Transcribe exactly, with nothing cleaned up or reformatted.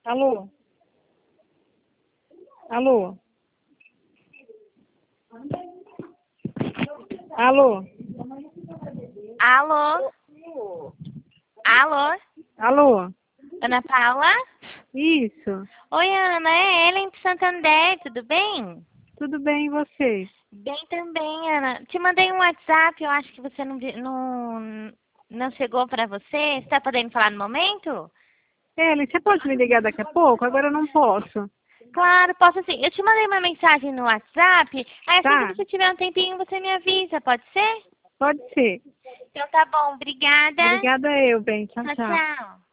Alô? Alô? Alô? Alô? Alô? Alô? Ana Paula? Isso. Oi, Ana, é Ellen de Santander, tudo bem? Tudo bem, e você? Bem também, Ana. Te mandei um WhatsApp, eu acho que você não, vi- não, não chegou para você. Você está podendo falar no momento? Ellen, você pode me ligar daqui a pouco? Agora eu não posso. Claro, posso sim. Eu te mandei uma mensagem no WhatsApp, aí assim Tá? que você tiver um tempinho você me avisa, pode ser? Pode ser. Então tá bom, obrigada. Obrigada eu, bem. Tchau, Tchau, tchau. tchau.